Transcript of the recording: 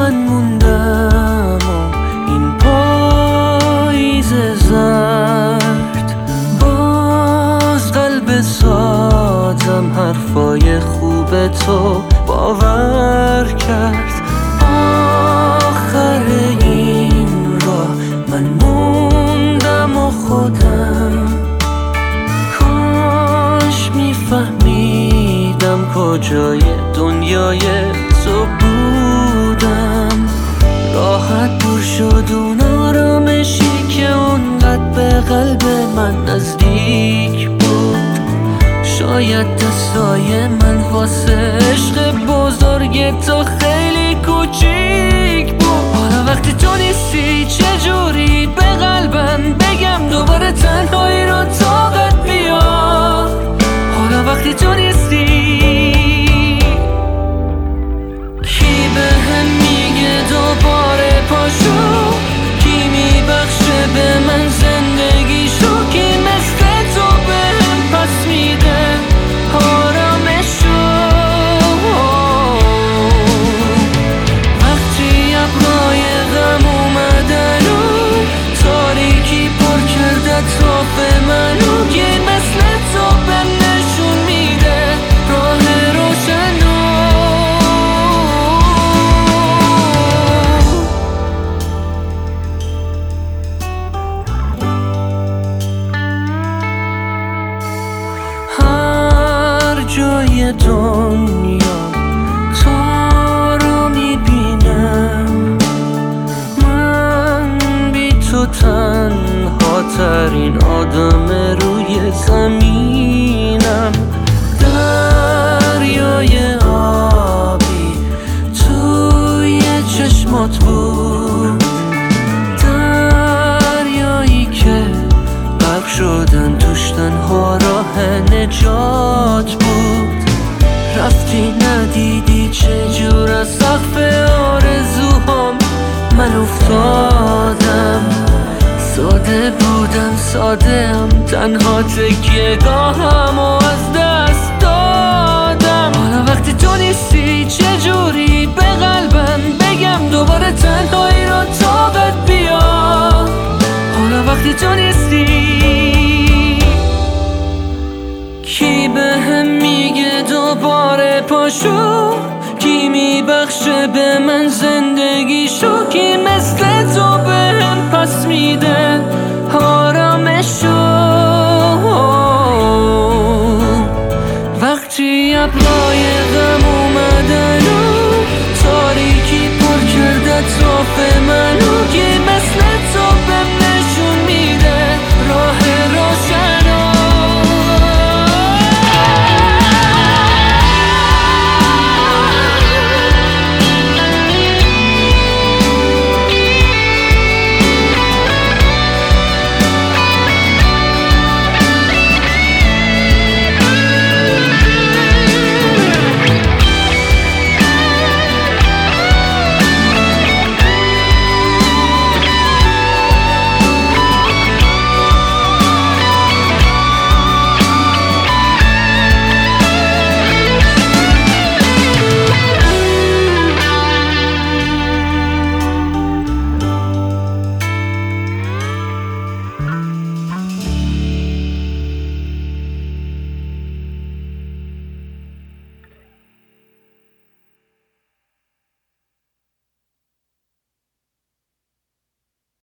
من موندم و این پاییز زرد باز قلب سازم حرفای خوب تو باور کرد. آخر این راه من موندم و خودم کاش میفهمیدم کجای دنیای تو بودم. راحت دور شد اون آرامشی که اونقدر به قلب من نزدیک بود. شاید دستای من واسه عشق بزرگ تو خیلی کوچیک بود. حالا وقتی تو نیستی چجوری به قلبم بگم دوباره تنهایی رو طاقت بیار. حالا وقتی تو نیستی کی بهم میگه دوباره پاشو؟ کی میبخشه به من زندگیشو؟ کی مثل تو بهم پس میده آرامشو؟ وقتی ابرای غم اومدن و تاریکی پر کرده اطراف منو کی مثل تو بهم نشون میده راه روشنو؟ هر جای دنیا تو رو میبینم، من بی تو تنها ترین آدم روی زمینم. دریای آبی توی چشمات بود، دریایی که غرق شدن توش تنها راه نجات بود. رفتی ندیدی چجور از سقف آرزوهام من افتادم. ساده بودم ساده‌ام، تنها تکیه گاهم و از دست دادم. حالا وقتی تو نیستی چجوری به قلبم بگم دوباره تنهایی رو طاقت بیار. حالا وقتی تو نیستی کی بهم میگه دوباره پاشو؟ کی میبخشه به من زندگیشو؟ کی مثل تو بهم پس میده آرامشو؟ وقتی ابرای غم اومدن و تاریکی پر کرده اطراف منو کی مثل تو